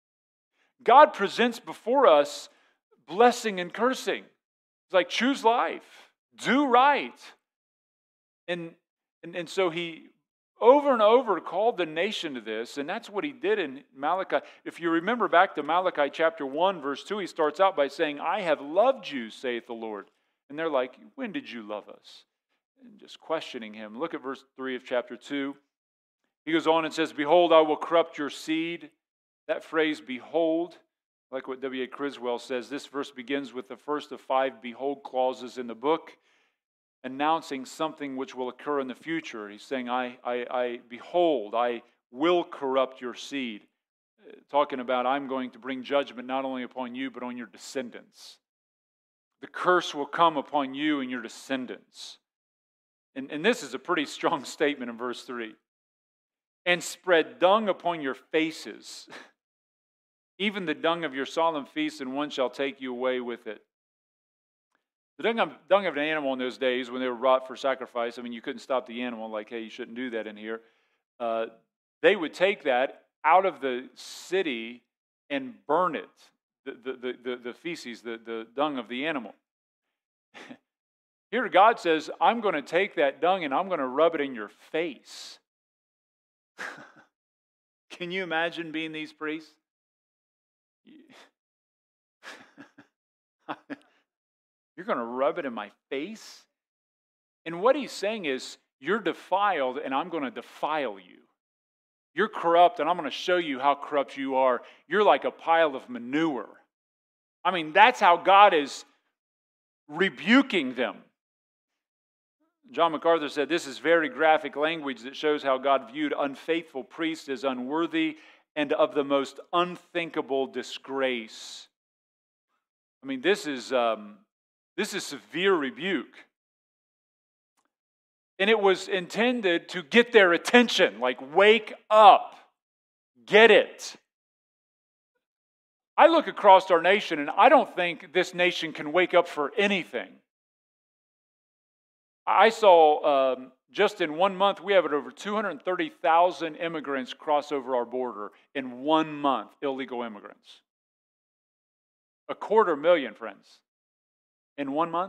God presents before us blessing and cursing. It's like, choose life. Do right. And, and, and so he over and over called the nation to this, and that's what he did in Malachi. If you remember back to Malachi chapter one, verse two, he starts out by saying, I have loved you, saith the Lord. And they're like, when did you love us? And just questioning him. Look at verse three of chapter two. He goes on and says, behold, I will corrupt your seed. That phrase, behold, like what W A Criswell says, this verse begins with the first of five behold clauses in the book, announcing something which will occur in the future. He's saying, I, I, I behold, I will corrupt your seed. Talking about, I'm going to bring judgment not only upon you, but on your descendants. The curse will come upon you and your descendants. And, and this is a pretty strong statement in verse three. And spread dung upon your faces, even the dung of your solemn feasts, and one shall take you away with it. The dung of, dung of an animal in those days, when they were brought for sacrifice, I mean, you couldn't stop the animal, like, hey, you shouldn't do that in here. Uh, they would take that out of the city and burn it, the, the, the, the feces, the, the dung of the animal. Here God says, I'm going to take that dung and I'm going to rub it in your face. Can you imagine being these priests? You're going to rub it in my face? And what he's saying is, you're defiled and I'm going to defile you. You're corrupt and I'm going to show you how corrupt you are. You're like a pile of manure. I mean, that's how God is rebuking them. John MacArthur said, this is very graphic language that shows how God viewed unfaithful priests as unworthy and of the most unthinkable disgrace. I mean, this is, um, this is severe rebuke. And it was intended to get their attention, like, wake up, get it. I look across our nation and I don't think this nation can wake up for anything. I saw um, just in one month, we have over two hundred thirty thousand immigrants cross over our border in one month, illegal immigrants. A quarter million, friends, in one month.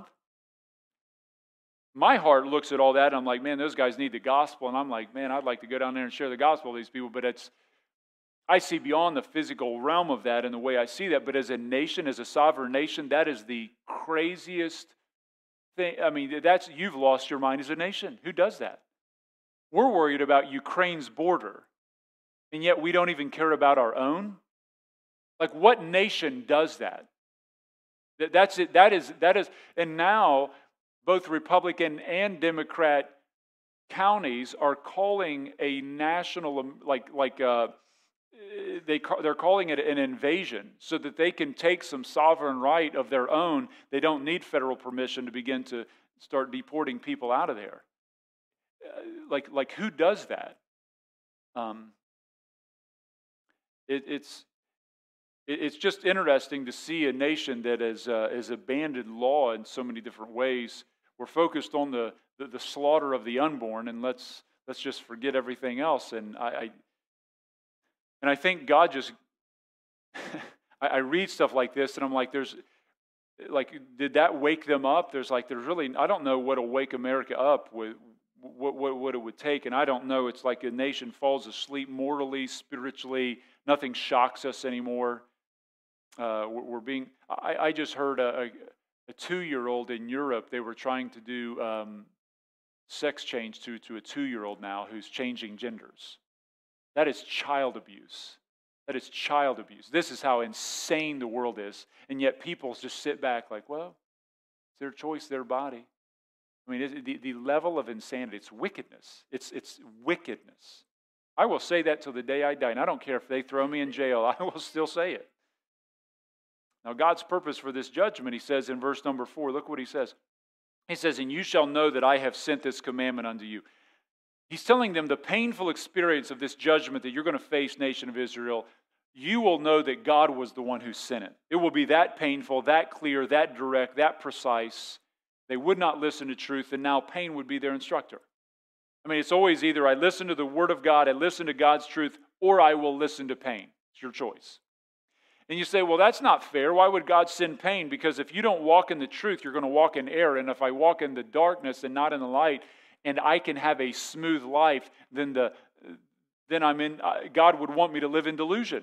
My heart looks at all that and I'm like, man, those guys need the gospel. And I'm like, man, I'd like to go down there and share the gospel with these people. But it's, I see beyond the physical realm of that and the way I see that. But as a nation, as a sovereign nation, that is the craziest thing. I mean, that's, you've lost your mind as a nation. Who does that? We're worried about Ukraine's border. And yet we don't even care about our own. Like, what nation does that? That That's it. That is, that is, and now both Republican and Democrat counties are calling a national, like, like uh, they they're calling it an invasion, so that they can take some sovereign right of their own. They don't need federal permission to begin to start deporting people out of there. Uh, like, like who does that? Um, it, it's. It's just interesting to see a nation that has, uh, has abandoned law in so many different ways. We're focused on the, the, the slaughter of the unborn, and let's let's just forget everything else. And I, I and I think God just I, I read stuff like this, and I'm like, there's like, did that wake them up? There's like, there's really, I don't know what'll wake America up with. What, what, what it would take, and I don't know. It's like a nation falls asleep morally, spiritually. Nothing shocks us anymore. Uh, we're, we're being. I, I just heard a, a, a two-year-old in Europe. They were trying to do um, sex change to to a two-year-old now who's changing genders. That is child abuse. That is child abuse. This is how insane the world is, and yet people just sit back like, well, it's their choice, their body. I mean, it, the, the level of insanity, it's wickedness. It's, it's wickedness. I will say that till the day I die, and I don't care if they throw me in jail, I will still say it. Now, God's purpose for this judgment, he says in verse number four, look what he says. He says, and you shall know that I have sent this commandment unto you. He's telling them the painful experience of this judgment that you're going to face, nation of Israel. You will know that God was the one who sent it. It will be that painful, that clear, that direct, that precise. They would not listen to truth, and now pain would be their instructor. I mean, it's always either I listen to the Word of God, I listen to God's truth, or I will listen to pain. It's your choice. And you say, well, that's not fair. Why would God send pain? Because if you don't walk in the truth, you're going to walk in error. And if I walk in the darkness and not in the light, and I can have a smooth life, then the then I'm in. God would want me to live in delusion.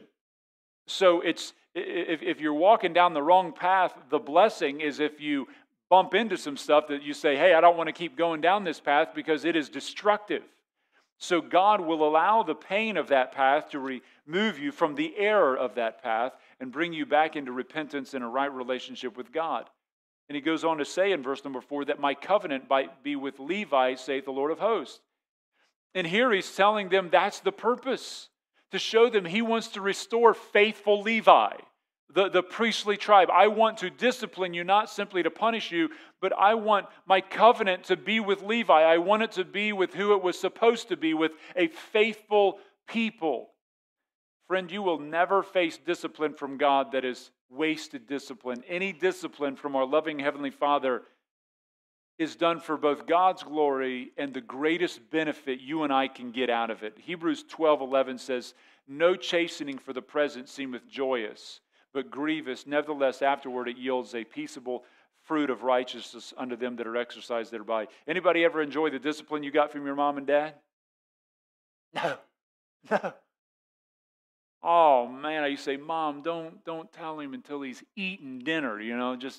So it's if if you're walking down the wrong path, the blessing is if you bump into some stuff that you say, hey, I don't want to keep going down this path because it is destructive. So God will allow the pain of that path to remove you from the error of that path and bring you back into repentance and a right relationship with God. And he goes on to say in verse number four, that my covenant might be with Levi, saith the Lord of hosts. And here he's telling them that's the purpose, to show them he wants to restore faithful Levi, the, the priestly tribe. I want to discipline you, not simply to punish you, but I want my covenant to be with Levi. I want it to be with who it was supposed to be, with a faithful people. Friend, you will never face discipline from God that is wasted discipline. Any discipline from our loving Heavenly Father is done for both God's glory and the greatest benefit you and I can get out of it. Hebrews twelve eleven says, no chastening for the present seemeth joyous, but grievous. Nevertheless, afterward it yields a peaceable fruit of righteousness unto them that are exercised thereby. Anybody ever enjoy the discipline you got from your mom and dad? No. No. Oh, man, I used to say, Mom, don't, don't tell him until he's eaten dinner, you know, just...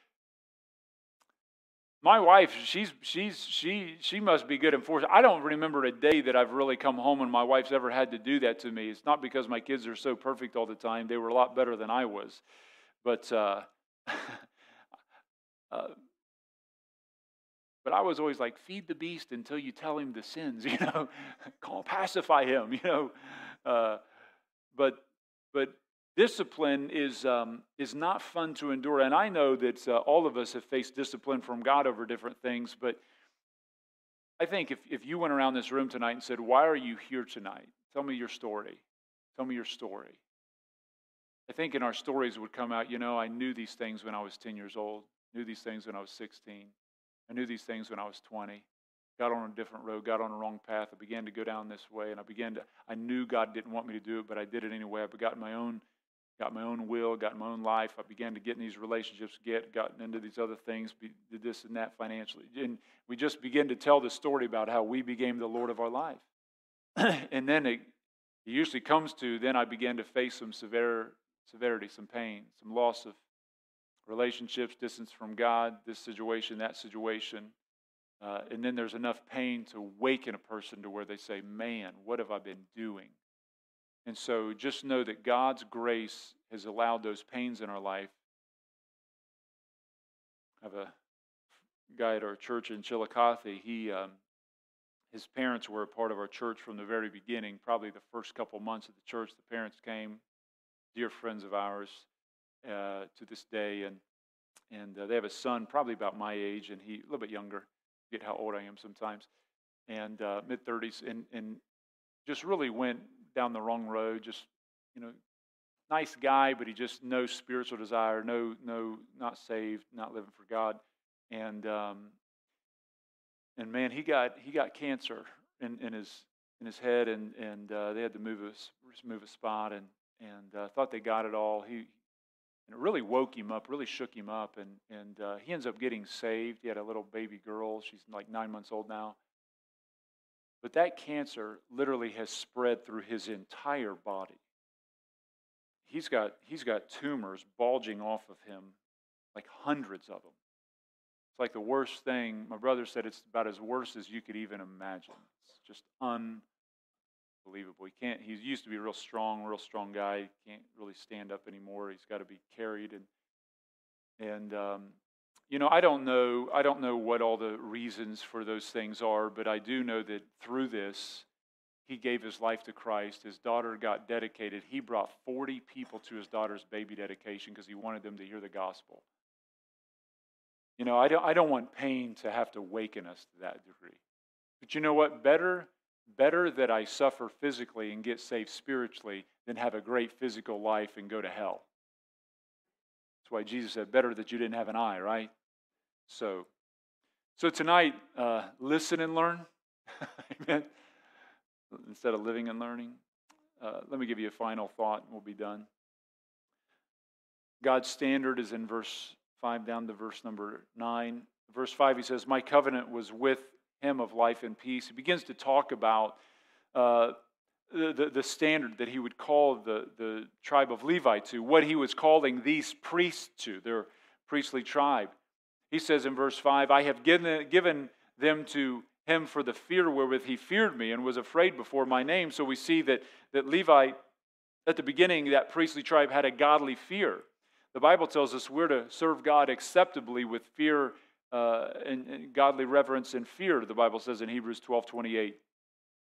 My wife, she's she's she she must be good enforcer. I don't remember a day that I've really come home and my wife's ever had to do that to me. It's not because my kids are so perfect all the time. They were a lot better than I was. But uh, uh, but I was always like, feed the beast until you tell him the sins, you know, call pacify him, you know. Uh, but but discipline is um, is not fun to endure, and I know that uh, all of us have faced discipline from God over different things, but I think if, if you went around this room tonight and said, why are you here tonight? Tell me your story. Tell me your story. I think in our stories would come out, you know, I knew these things when I was ten years old, knew these things when I was sixteen, I knew these things when I was twenty, got on a different road, got on the wrong path, I began to go down this way, and I began to, I knew God didn't want me to do it, but I did it anyway. I begot my own Got my own will, got my own life. I began to get in these relationships, get gotten into these other things, be, did this and that financially. And we just begin to tell the story about how we became the Lord of our life. And then it, it usually comes to, then I began to face some severe, severity, some pain, some loss of relationships, distance from God, this situation, that situation. Uh, and then there's enough pain to waken a person to where they say, man, what have I been doing? And so just know that God's grace has allowed those pains in our life. I have a guy at our church in Chillicothe. He, um, his parents were a part of our church from the very beginning. Probably the first couple months of the church, the parents came, dear friends of ours, uh, to this day. And and uh, they have a son, probably about my age, and he a little bit younger. I forget how old I am sometimes, and uh, mid thirties, and and just really went down the wrong road. Just, you know, nice guy, but he just no spiritual desire, no, no, not saved, not living for God, and um, and man, he got he got cancer in, in his in his head, and and uh, they had to move a move a spot, and and uh, thought they got it all. He and it really woke him up, really shook him up, and and uh, he ends up getting saved. He had a little baby girl. She's like nine months old now. But that cancer literally has spread through his entire body. He's got he's got tumors bulging off of him, like hundreds of them. It's like the worst thing. My brother said it's about as worse as you could even imagine. It's just unbelievable. He can't. He used to be a real strong, real strong guy. He can't really stand up anymore. He's got to be carried, and and um, you know, I don't know, I don't know what all the reasons for those things are, but I do know that through this, he gave his life to Christ. His daughter got dedicated. He brought forty people to his daughter's baby dedication because he wanted them to hear the gospel. You know, I don't, I don't want pain to have to waken us to that degree. But you know what? Better, better that I suffer physically and get saved spiritually than have a great physical life and go to hell. That's why Jesus said, better that you didn't have an eye, right? So, so tonight, uh, listen and learn. Amen. Instead of living and learning. Uh, let me give you a final thought and we'll be done. God's standard is in verse five down to verse number nine. Verse five, he says, my covenant was with him of life and peace. He begins to talk about uh, the, the, the standard that he would call the, the tribe of Levi to, what he was calling these priests to, their priestly tribe. He says in verse five, I have given, given them to him for the fear wherewith he feared me and was afraid before my name. So we see that, that Levi, at the beginning, that priestly tribe had a godly fear. The Bible tells us we're to serve God acceptably with fear uh, and, and godly reverence and fear, the Bible says in Hebrews twelve twenty-eight.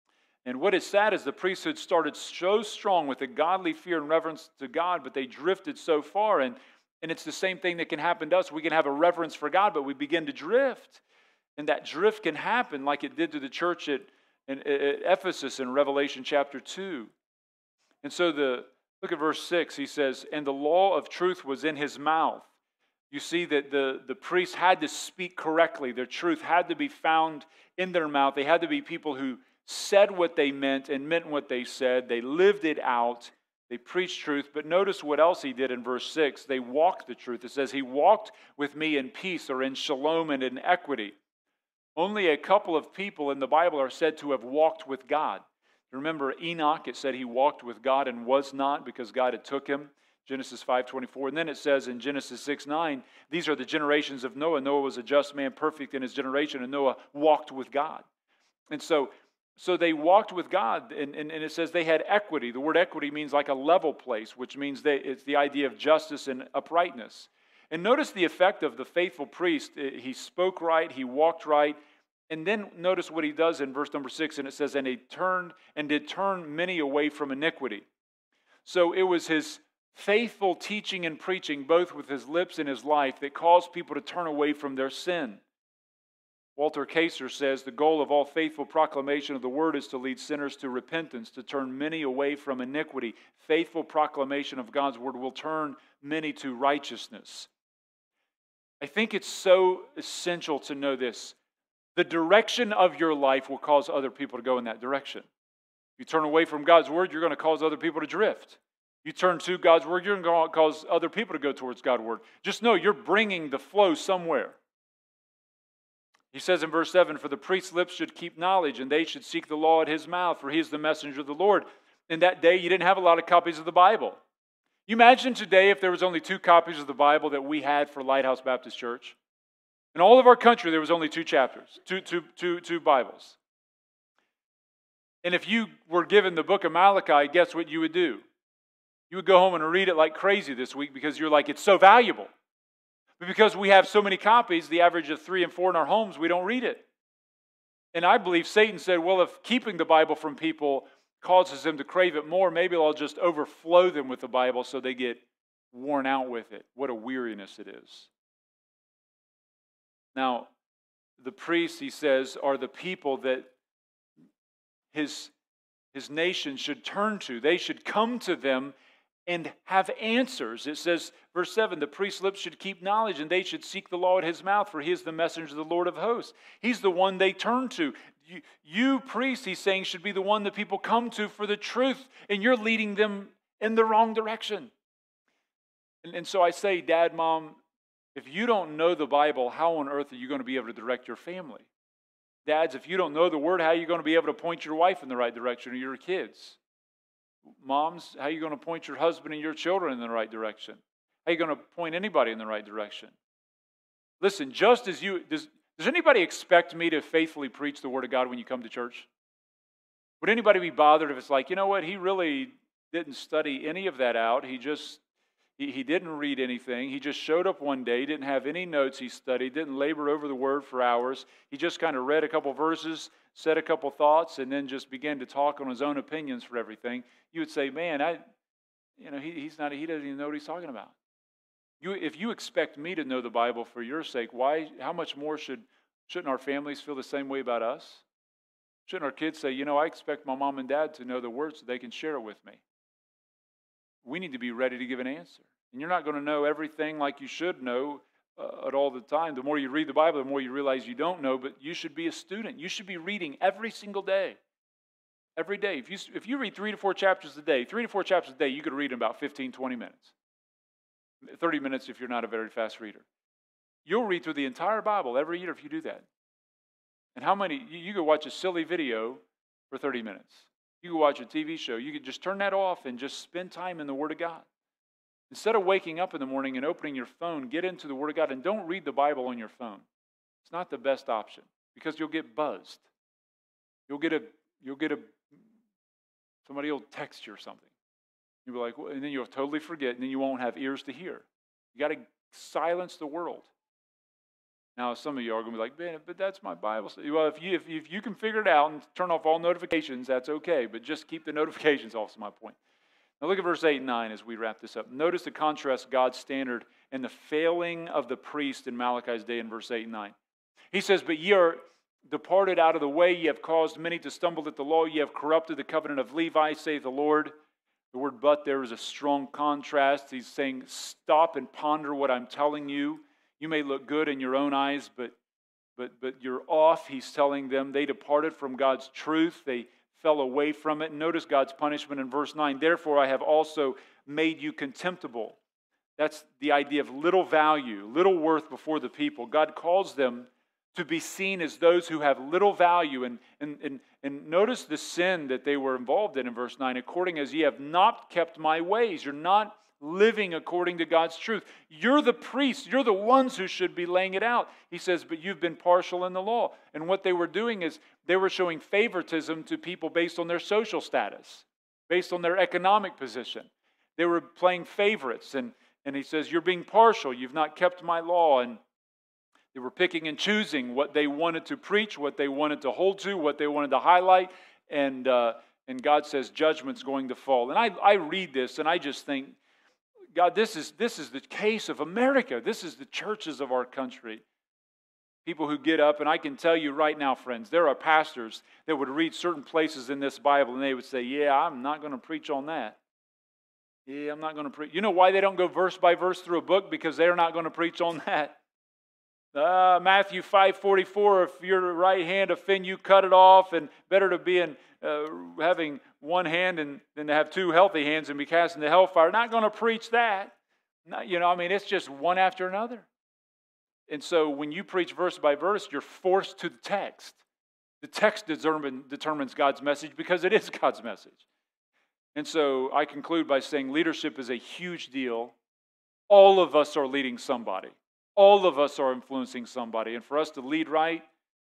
And what is sad is the priesthood started so strong with a godly fear and reverence to God, but they drifted so far. And, and it's the same thing that can happen to us. We can have a reverence for God, but we begin to drift. And that drift can happen like it did to the church at, at, at Ephesus in Revelation chapter two. And so the look at verse six. He says, and the law of truth was in his mouth. You see that the, the priests had to speak correctly. Their truth had to be found in their mouth. They had to be people who said what they meant and meant what they said. They lived it out. They preached truth. But notice what else he did in verse six. They walked the truth. It says, he walked with me in peace, or in shalom and in equity. Only a couple of people in the Bible are said to have walked with God. Remember Enoch, it said he walked with God and was not because God had took him. Genesis five twenty-four. And then it says in Genesis six nine, these are the generations of Noah. Noah was a just man, perfect in his generation, and Noah walked with God. And so, so they walked with God, and, and, and it says they had equity. The word equity means like a level place, which means they, it's the idea of justice and uprightness. And notice the effect of the faithful priest. He spoke right, he walked right. And then notice what he does in verse number six, and it says, and he turned and did turn many away from iniquity. So it was his faithful teaching and preaching, both with his lips and his life, that caused people to turn away from their sin. Walter Kaiser says, the goal of all faithful proclamation of the word is to lead sinners to repentance, to turn many away from iniquity. Faithful proclamation of God's word will turn many to righteousness. I think it's so essential to know this. The direction of your life will cause other people to go in that direction. If you turn away from God's word, you're going to cause other people to drift. You turn to God's word, you're going to cause other people to go towards God's word. Just know you're bringing the flow somewhere. He says in verse seven, for the priest's lips should keep knowledge, and they should seek the law at his mouth, for he is the messenger of the Lord. In that day, you didn't have a lot of copies of the Bible. You imagine today if there was only two copies of the Bible that we had for Lighthouse Baptist Church? In all of our country, there was only two chapters, two, two, two, two Bibles. And if you were given the book of Malachi, guess what you would do? You would go home and read it like crazy this week because you're like, it's so valuable. But because we have so many copies, the average of three and four in our homes, we don't read it. And I believe Satan said, well, if keeping the Bible from people causes them to crave it more, maybe I'll just overflow them with the Bible so they get worn out with it. What a weariness it is. Now, the priests, he says, are the people that his, his nation should turn to. They should come to them and have answers. It says, verse seven, the priest's lips should keep knowledge, and they should seek the law at his mouth, for he is the messenger of the Lord of hosts. He's the one they turn to. You, you priests, he's saying, should be the one that people come to for the truth, and you're leading them in the wrong direction. And, and so I say, Dad, Mom, if you don't know the Bible, how on earth are you going to be able to direct your family? Dads, if you don't know the Word, how are you going to be able to point your wife in the right direction or your kids? Moms, how are you going to point your husband and your children in the right direction? How are you going to point anybody in the right direction? Listen, just as you, does, does anybody expect me to faithfully preach the Word of God when you come to church? Would anybody be bothered if it's like, you know what, he really didn't study any of that out. He just, he, he didn't read anything. He just showed up one day, didn't have any notes he studied, didn't labor over the Word for hours. He just kind of read a couple verses, said a couple thoughts, and then just began to talk on his own opinions for everything. You would say, man, I, you know, he, he's not, he doesn't even know what he's talking about. You, if you expect me to know the Bible for your sake, why, how much more should, shouldn't our families feel the same way about us? Shouldn't our kids say, you know, I expect my mom and dad to know the Word so they can share it with me? We need to be ready to give an answer. And you're not going to know everything like you should know uh, at all the time. The more you read the Bible, the more you realize you don't know, but you should be a student. You should be reading every single day. Every day. If you, if you read three to four chapters a day, three to four chapters a day, you could read in about fifteen, twenty minutes. thirty minutes if you're not a very fast reader. You'll read through the entire Bible every year if you do that. And how many, you, you could watch a silly video for thirty minutes. You could watch a T V show. You could just turn that off and just spend time in the Word of God. Instead of waking up in the morning and opening your phone, get into the Word of God and don't read the Bible on your phone. It's not the best option because you'll get buzzed. You'll get a, you'll get a, somebody will text you or something. You'll be like, well, and then you'll totally forget, and then you won't have ears to hear. You got to silence the world. Now, some of you are going to be like, man, but that's my Bible study. Well, if you, if, if you can figure it out and turn off all notifications, that's okay. But just keep the notifications off is my point. Now look at verse eight and nine as we wrap this up. Notice the contrast God's standard and the failing of the priest in Malachi's day in verse eight and nine. He says, but ye are departed out of the way. Ye have caused many to stumble at the law. Ye have corrupted the covenant of Levi, saith the Lord. The word but there is a strong contrast. He's saying, stop and ponder what I'm telling you. You may look good in your own eyes, but, but, but you're off. He's telling them they departed from God's truth. They fell away from it. Notice God's punishment in verse nine. Therefore, I have also made you contemptible. That's the idea of little value, little worth before the people. God calls them to be seen as those who have little value. And, and, and, and notice the sin that they were involved in in verse nine. According as ye have not kept my ways. You're not living according to God's truth. You're the priests. You're the ones who should be laying it out. He says, but you've been partial in the law. And what they were doing is they were showing favoritism to people based on their social status, based on their economic position. They were playing favorites. And, and he says, you're being partial. You've not kept my law. And they were picking and choosing what they wanted to preach, what they wanted to hold to, what they wanted to highlight. And, uh, and God says judgment's going to fall. And I, I read this and I just think, God, this is, this is the case of America. This is the churches of our country. People who get up, and I can tell you right now, friends, there are pastors that would read certain places in this Bible and they would say, yeah, I'm not going to preach on that. Yeah, I'm not going to preach. You know why they don't go verse by verse through a book? Because they're not going to preach on that. Uh, Matthew five forty-four, if your right hand offend you, cut it off, and better to be in uh, having one hand and than to have two healthy hands and be cast into hellfire. Not going to preach that. Not, you know, I mean, it's just one after another. And so when you preach verse by verse, you're forced to the text. The text determine, determines God's message because it is God's message. And so I conclude by saying leadership is a huge deal. All of us are leading somebody. All of us are influencing somebody. And for us to lead right,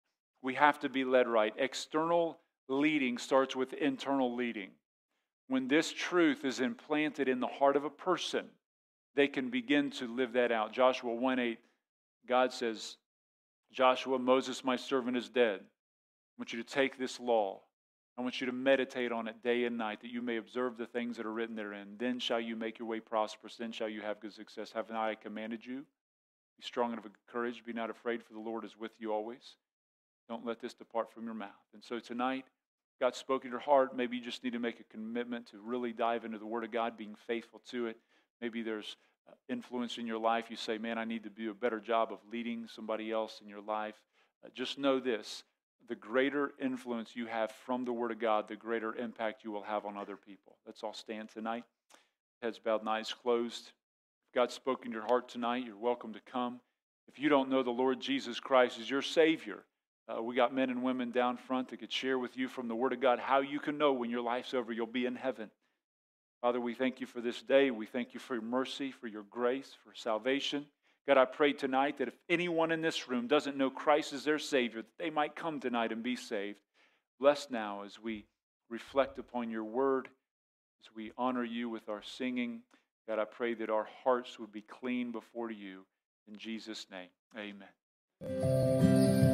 we have to be led right. External leading starts with internal leading. When this truth is implanted in the heart of a person, they can begin to live that out. Joshua one eight, God says, Joshua, Moses, my servant, is dead. I want you to take this law. I want you to meditate on it day and night, that you may observe the things that are written therein. Then shall you make your way prosperous. Then shall you have good success. Haven't I commanded you? Be strong and of courage. Be not afraid, for the Lord is with you always. Don't let this depart from your mouth. And so tonight, God spoke in your heart. Maybe you just need to make a commitment to really dive into the Word of God, being faithful to it. Maybe there's influence in your life. You say, man, I need to do a better job of leading somebody else in your life. Uh, just know this. The greater influence you have from the Word of God, the greater impact you will have on other people. Let's all stand tonight. Heads bowed and eyes closed. If God spoke in your heart tonight, you're welcome to come. If you don't know the Lord Jesus Christ as your Savior, uh, we got men and women down front that could share with you from the Word of God how you can know when your life's over, you'll be in heaven. Father, we thank you for this day. We thank you for your mercy, for your grace, for salvation. God, I pray tonight that if anyone in this room doesn't know Christ as their Savior, that they might come tonight and be saved. Bless now as we reflect upon your word, as we honor you with our singing. God, I pray that our hearts would be clean before you. In Jesus' name, amen.